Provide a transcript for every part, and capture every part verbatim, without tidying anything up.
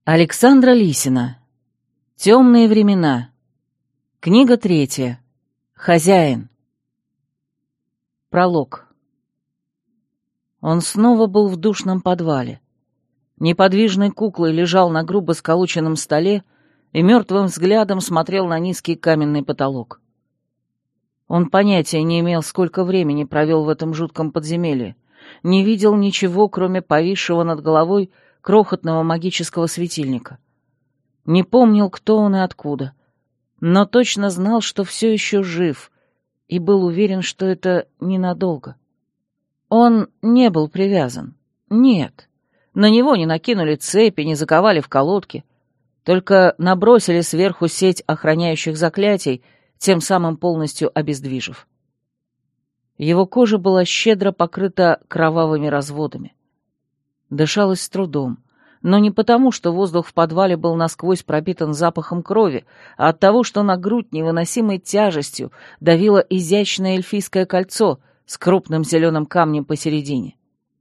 Александра Лисина. Темные времена. Книга третья. Хозяин. Пролог. Он снова был в душном подвале. Неподвижной куклой лежал на грубо сколоченном столе и мертвым взглядом смотрел на низкий каменный потолок. Он понятия не имел, сколько времени провел в этом жутком подземелье, не видел ничего, кроме повисшего над головой крохотного магического светильника. Не помнил, кто он и откуда, но точно знал, что все еще жив, и был уверен, что это ненадолго. Он не был привязан. Нет. На него не накинули цепи, не заковали в колодки, только набросили сверху сеть охраняющих заклятий, тем самым полностью обездвижив. Его кожа была щедро покрыта кровавыми разводами. Дышалось с трудом, но не потому, что воздух в подвале был насквозь пропитан запахом крови, а от того, что на грудь невыносимой тяжестью давило изящное эльфийское кольцо с крупным зеленым камнем посередине.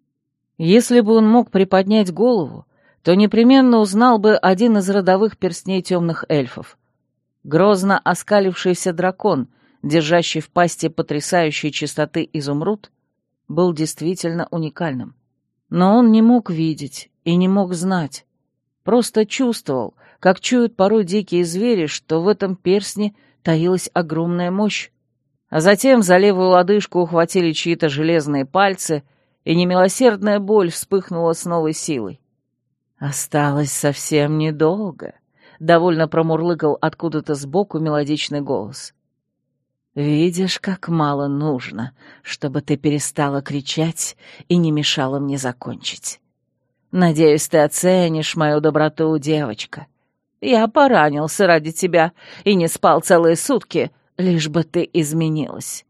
Если бы он мог приподнять голову, то непременно узнал бы один из родовых перстней темных эльфов. Грозно оскалившийся дракон, держащий в пасти потрясающей чистоты изумруд, был действительно уникальным. Но он не мог видеть и не мог знать. Просто чувствовал, как чуют порой дикие звери, что в этом перстне таилась огромная мощь. А затем за левую лодыжку ухватили чьи-то железные пальцы, и немилосердная боль вспыхнула с новой силой. «Осталось совсем недолго», — довольно промурлыкал откуда-то сбоку мелодичный голос. «Видишь, как мало нужно, чтобы ты перестала кричать и не мешала мне закончить. Надеюсь, ты оценишь мою доброту, девочка. Я поранился ради тебя и не спал целые сутки, лишь бы ты изменилась».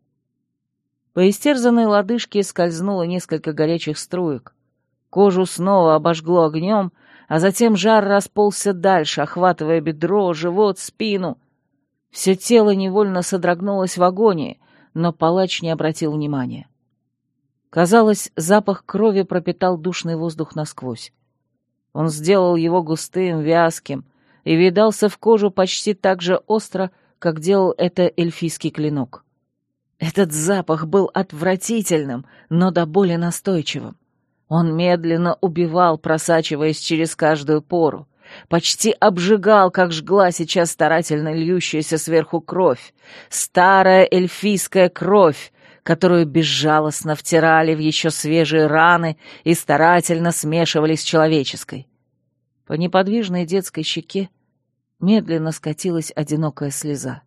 По истерзанной лодыжке скользнуло несколько горячих струек. Кожу снова обожгло огнем, а затем жар расползся дальше, охватывая бедро, живот, спину. Все тело невольно содрогнулось в агонии, но палач не обратил внимания. Казалось, запах крови пропитал душный воздух насквозь. Он сделал его густым, вязким и въедался в кожу почти так же остро, как делал это эльфийский клинок. Этот запах был отвратительным, но до боли настойчивым. Он медленно убивал, просачиваясь через каждую пору. Почти обжигал, как жгла сейчас старательно льющаяся сверху кровь. Старая эльфийская кровь, которую безжалостно втирали в еще свежие раны и старательно смешивали с человеческой. По неподвижной детской щеке медленно скатилась одинокая слеза.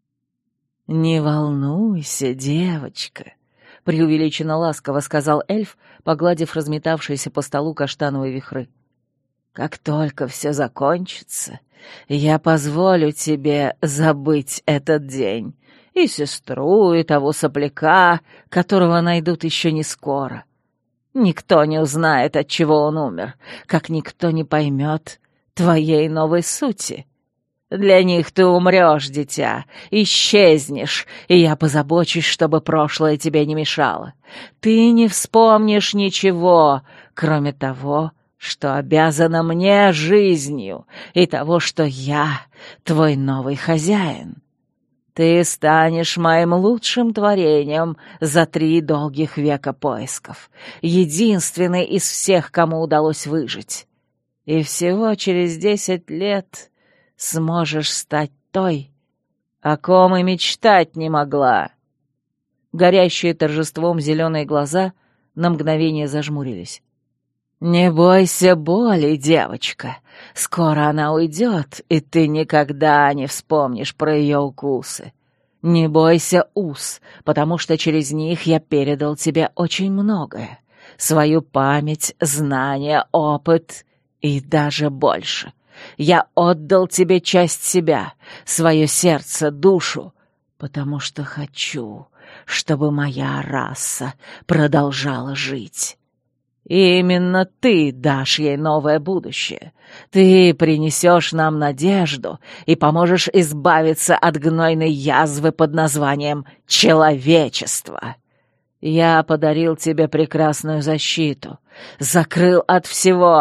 «Не волнуйся, девочка», — преувеличенно ласково сказал эльф, погладив разметавшиеся по столу каштановые вихры. «Как только все закончится, я позволю тебе забыть этот день, и сестру, и того сопляка, которого найдут еще не скоро. Никто не узнает, от чего он умер, как никто не поймет твоей новой сути. Для них ты умрешь, дитя, исчезнешь, и я позабочусь, чтобы прошлое тебе не мешало. Ты не вспомнишь ничего, кроме того, что обязана мне жизнью, и того, что я твой новый хозяин. Ты станешь моим лучшим творением за три долгих века поисков, единственный из всех, кому удалось выжить. И всего через десять лет сможешь стать той, о ком и мечтать не могла». Горящие торжеством зеленые глаза на мгновение зажмурились. «Не бойся боли, девочка. Скоро она уйдет, и ты никогда не вспомнишь про ее укусы. Не бойся уз, потому что через них я передал тебе очень многое. Свою память, знания, опыт и даже больше. Я отдал тебе часть себя, свое сердце, душу, потому что хочу, чтобы моя раса продолжала жить. И именно ты дашь ей новое будущее. Ты принесешь нам надежду и поможешь избавиться от гнойной язвы под названием человечество. Я подарил тебе прекрасную защиту, закрыл от всего,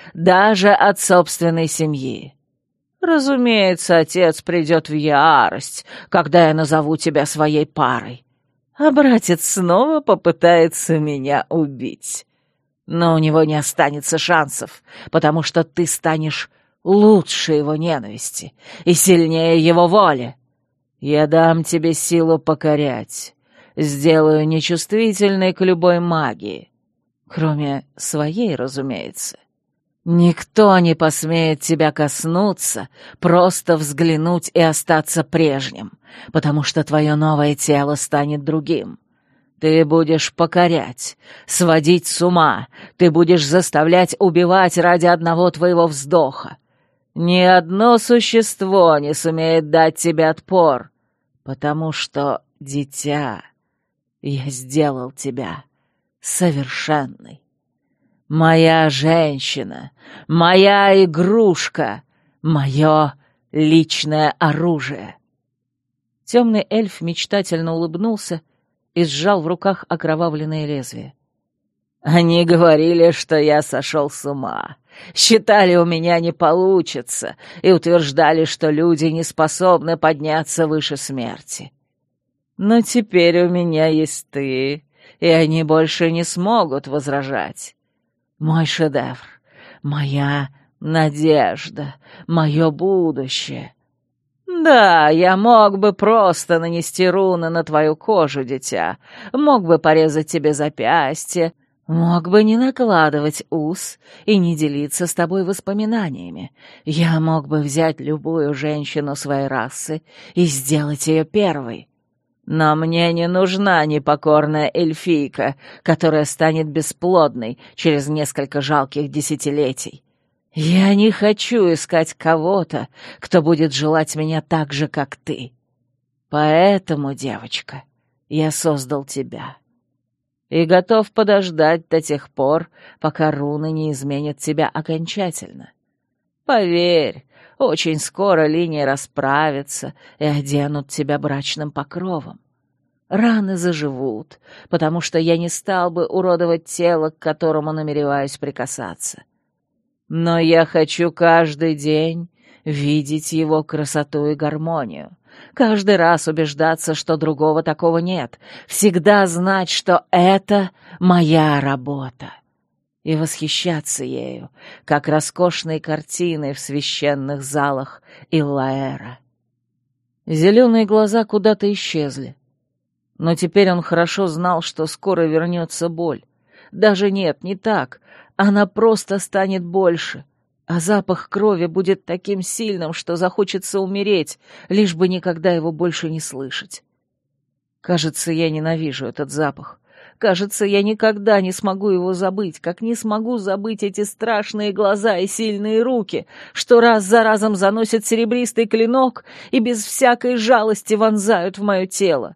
даже от собственной семьи. Разумеется, отец придет в ярость, когда я назову тебя своей парой. А братец снова попытается меня убить. Но у него не останется шансов, потому что ты станешь лучше его ненависти и сильнее его воли. Я дам тебе силу покорять, сделаю нечувствительной к любой магии, кроме своей, разумеется. Никто не посмеет тебя коснуться, просто взглянуть и остаться прежним, потому что твое новое тело станет другим. Ты будешь покорять, сводить с ума, ты будешь заставлять убивать ради одного твоего вздоха. Ни одно существо не сумеет дать тебе отпор, потому что, дитя, я сделал тебя совершенной. Моя женщина, моя игрушка, мое личное оружие. Темный эльф мечтательно улыбнулся и сжал в руках окровавленное лезвие. Они говорили, что я сошел с ума, считали, у меня не получится, и утверждали, что люди не способны подняться выше смерти. Но теперь у меня есть ты, и они больше не смогут возражать. Мой шедевр, моя надежда, мое будущее. Да, я мог бы просто нанести руны на твою кожу, дитя, мог бы порезать тебе запястье, мог бы не накладывать ус и не делиться с тобой воспоминаниями. Я мог бы взять любую женщину своей расы и сделать ее первой. Но мне не нужна непокорная эльфийка, которая станет бесплодной через несколько жалких десятилетий. Я не хочу искать кого-то, кто будет желать меня так же, как ты. Поэтому, девочка, я создал тебя. И готов подождать до тех пор, пока руны не изменят тебя окончательно. Поверь, очень скоро линии расправятся и оденут тебя брачным покровом. Раны заживут, потому что я не стал бы уродовать тело, к которому намереваюсь прикасаться. Но я хочу каждый день видеть его красоту и гармонию, каждый раз убеждаться, что другого такого нет, всегда знать, что это моя работа, и восхищаться ею, как роскошной картиной в священных залах Иллаэра. Зеленые глаза куда-то исчезли, но теперь он хорошо знал, что скоро вернется боль. Даже нет, не так, она просто станет больше, а запах крови будет таким сильным, что захочется умереть, лишь бы никогда его больше не слышать. Кажется, я ненавижу этот запах. Кажется, я никогда не смогу его забыть, как не смогу забыть эти страшные глаза и сильные руки, что раз за разом заносят серебристый клинок и без всякой жалости вонзают в мое тело.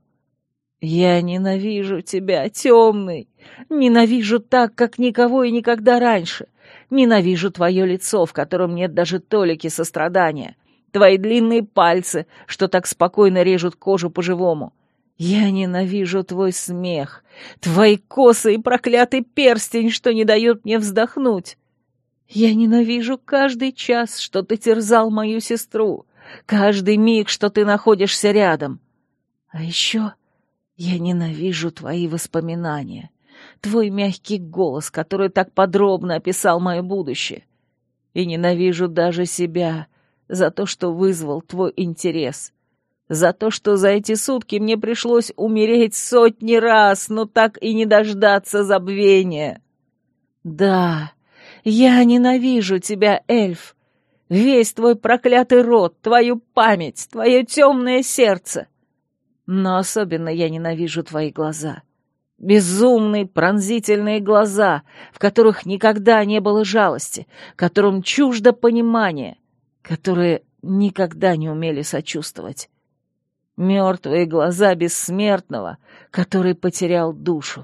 Я ненавижу тебя, темный, ненавижу так, как никого и никогда раньше. Ненавижу твое лицо, в котором нет даже толики сострадания, твои длинные пальцы, что так спокойно режут кожу по-живому. Я ненавижу твой смех, твои косы и проклятый перстень, что не дает мне вздохнуть. Я ненавижу каждый час, что ты терзал мою сестру, каждый миг, что ты находишься рядом. А еще я ненавижу твои воспоминания, твой мягкий голос, который так подробно описал мое будущее. И ненавижу даже себя за то, что вызвал твой интерес. За то, что за эти сутки мне пришлось умереть сотни раз, но так и не дождаться забвения. Да, я ненавижу тебя, эльф. Весь твой проклятый род, твою память, твое темное сердце. Но особенно я ненавижу твои глаза. Безумные, пронзительные глаза, в которых никогда не было жалости, которым чуждо понимание, которые никогда не умели сочувствовать. Мертвые глаза бессмертного, который потерял душу.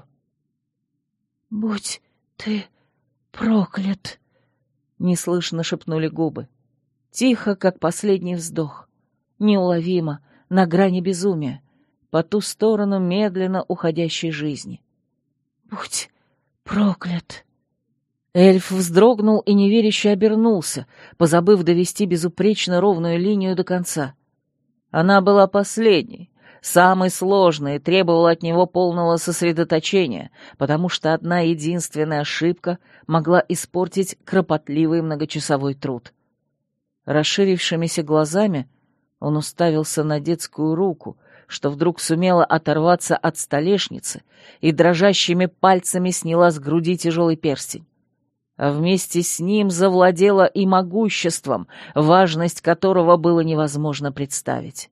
«Будь ты проклят!» — неслышно шепнули губы. Тихо, как последний вздох. Неуловимо, на грани безумия, по ту сторону медленно уходящей жизни. «Будь проклят!» Эльф вздрогнул и неверяще обернулся, позабыв довести безупречно ровную линию до конца. Она была последней, самой сложной, и требовала от него полного сосредоточения, потому что одна единственная ошибка могла испортить кропотливый многочасовой труд. Расширившимися глазами он уставился на детскую руку, что вдруг сумела оторваться от столешницы и дрожащими пальцами сняла с груди тяжелый перстень. А вместе с ним завладела и могуществом, важность которого было невозможно представить.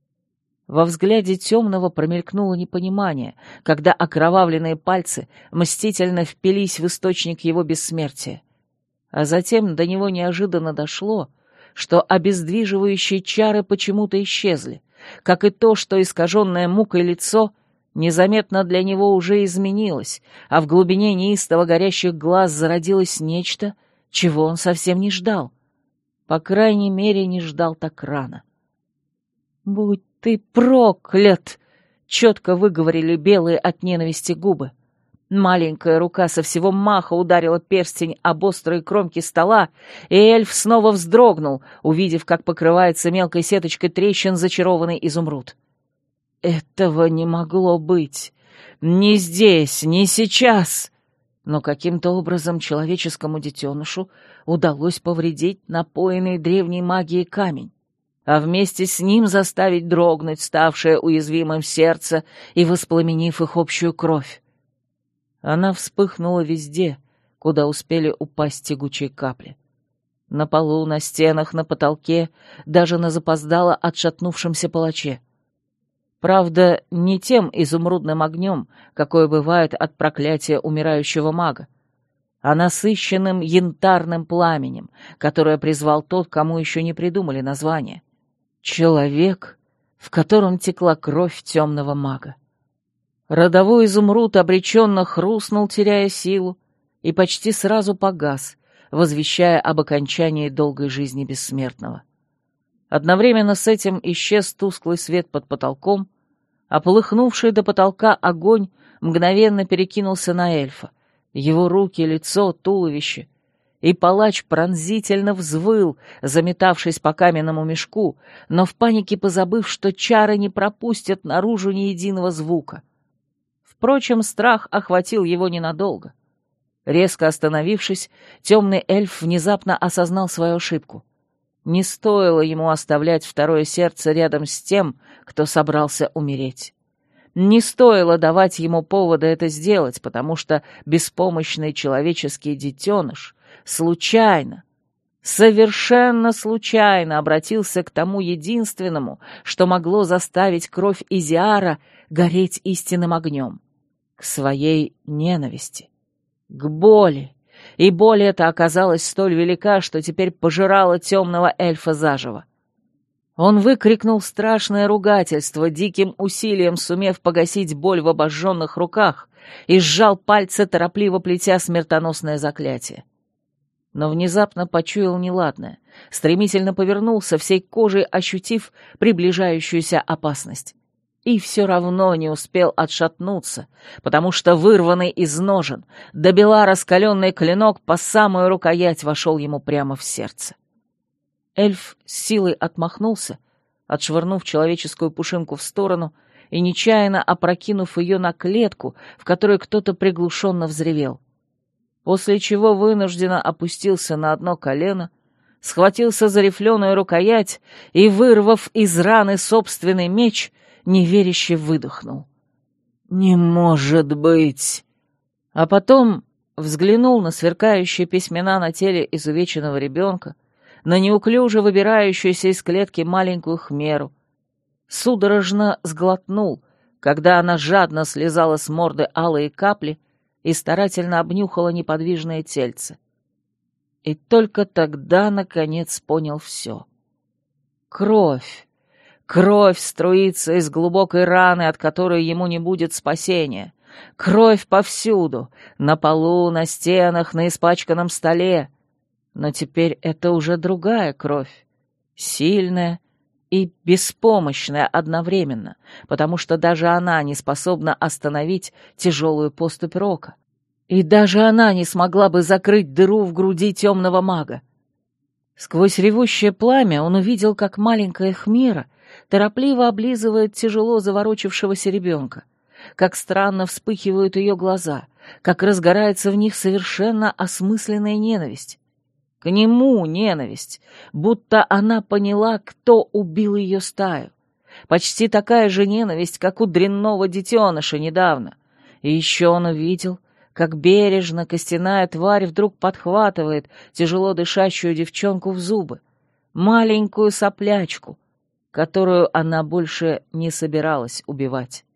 Во взгляде темного промелькнуло непонимание, когда окровавленные пальцы мстительно впились в источник его бессмертия. А затем до него неожиданно дошло, что обездвиживающие чары почему-то исчезли, как и то, что искаженное мукой лицо незаметно для него уже изменилось, а в глубине неистово горящих глаз зародилось нечто, чего он совсем не ждал. По крайней мере, не ждал так рано. «Будь ты проклят!» — четко выговорили белые от ненависти губы. Маленькая рука со всего маха ударила перстень об острые кромки стола, и эльф снова вздрогнул, увидев, как покрывается мелкой сеточкой трещин зачарованный изумруд. Этого не могло быть. Ни здесь, ни сейчас. Но каким-то образом человеческому детенышу удалось повредить напоенный древней магией камень, а вместе с ним заставить дрогнуть ставшее уязвимым сердце и воспламенив их общую кровь. Она вспыхнула везде, куда успели упасть тягучие капли. На полу, на стенах, на потолке, даже на запоздало отшатнувшемся палаче. Правда, не тем изумрудным огнем, какое бывает от проклятия умирающего мага, а насыщенным янтарным пламенем, которое призвал тот, кому еще не придумали название. Человек, в котором текла кровь темного мага. Родовой изумруд обреченно хрустнул, теряя силу, и почти сразу погас, возвещая об окончании долгой жизни бессмертного. Одновременно с этим исчез тусклый свет под потолком, а полыхнувший до потолка огонь мгновенно перекинулся на эльфа, его руки, лицо, туловище, и палач пронзительно взвыл, заметавшись по каменному мешку, но в панике позабыв, что чары не пропустят наружу ни единого звука. Впрочем, страх охватил его ненадолго. Резко остановившись, темный эльф внезапно осознал свою ошибку. Не стоило ему оставлять второе сердце рядом с тем, кто собрался умереть. Не стоило давать ему повода это сделать, потому что беспомощный человеческий детеныш случайно, совершенно случайно обратился к тому единственному, что могло заставить кровь Изиара гореть истинным огнем. К своей ненависти, к боли, и боль эта оказалась столь велика, что теперь пожирала темного эльфа заживо. Он выкрикнул страшное ругательство, диким усилием сумев погасить боль в обожженных руках, и сжал пальцы, торопливо плетя смертоносное заклятие. Но внезапно почуял неладное, стремительно повернулся, всей кожей ощутив приближающуюся опасность. И все равно не успел отшатнуться, потому что вырванный из ножен, добела раскаленный клинок по самую рукоять вошел ему прямо в сердце. Эльф с силой отмахнулся, отшвырнув человеческую пушинку в сторону и нечаянно опрокинув ее на клетку, в которой кто-то приглушенно взревел. После чего вынужденно опустился на одно колено, схватился за рифленую рукоять и, вырвав из раны собственный меч, неверяще выдохнул. «Не может быть!» А потом взглянул на сверкающие письмена на теле изувеченного ребенка, на неуклюже выбирающуюся из клетки маленькую хмеру. Судорожно сглотнул, когда она жадно слезала с морды алые капли и старательно обнюхала неподвижное тельце. И только тогда, наконец, понял все. Кровь! Кровь струится из глубокой раны, от которой ему не будет спасения. Кровь повсюду, на полу, на стенах, на испачканном столе. Но теперь это уже другая кровь, сильная и беспомощная одновременно, потому что даже она не способна остановить тяжелую поступь рока. И даже она не смогла бы закрыть дыру в груди темного мага. Сквозь ревущее пламя он увидел, как маленькая Хмера торопливо облизывает тяжело заворочившегося ребенка, как странно вспыхивают ее глаза, как разгорается в них совершенно осмысленная ненависть. К нему ненависть, будто она поняла, кто убил ее стаю. Почти такая же ненависть, как у дрянного детеныша недавно. И еще он увидел, как бережно костяная тварь вдруг подхватывает тяжело дышащую девчонку в зубы, маленькую соплячку, которую она больше не собиралась убивать.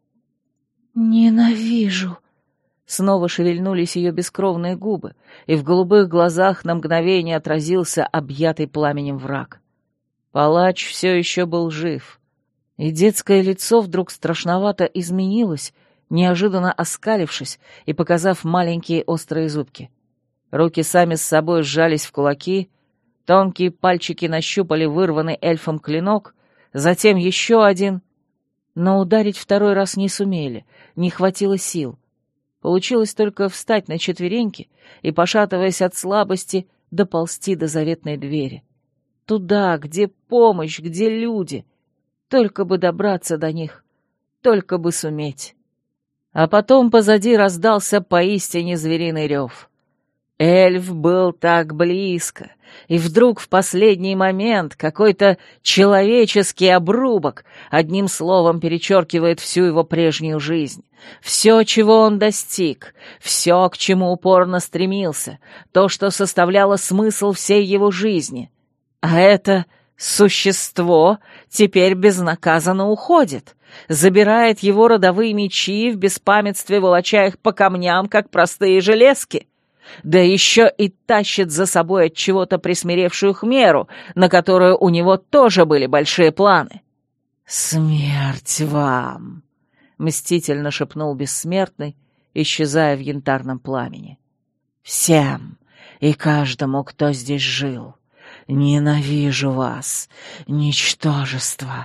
«Ненавижу!» Снова шевельнулись ее бескровные губы, и в голубых глазах на мгновение отразился объятый пламенем враг. Палач все еще был жив, и детское лицо вдруг страшновато изменилось, неожиданно оскалившись и показав маленькие острые зубки. Руки сами с собой сжались в кулаки, тонкие пальчики нащупали вырванный эльфом клинок, затем еще один, но ударить второй раз не сумели, не хватило сил. Получилось только встать на четвереньки и, пошатываясь от слабости, доползти до заветной двери. Туда, где помощь, где люди. Только бы добраться до них, только бы суметь. А потом позади раздался поистине звериный рев. Эльф был так близко, и вдруг в последний момент какой-то человеческий обрубок одним словом перечеркивает всю его прежнюю жизнь. Все, чего он достиг, все, к чему упорно стремился, то, что составляло смысл всей его жизни. А это существо теперь безнаказанно уходит, забирает его родовые мечи, в беспамятстве волоча их по камням, как простые железки. Да еще и тащит за собой от чего-то присмиревшую Хмеру, на которую у него тоже были большие планы. «Смерть вам!» — мстительно шепнул бессмертный, исчезая в янтарном пламени. «Всем и каждому, кто здесь жил. Ненавижу вас, ничтожество!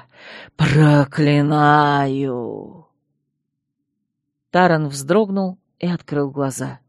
Проклинаю!» Таран вздрогнул и открыл глаза.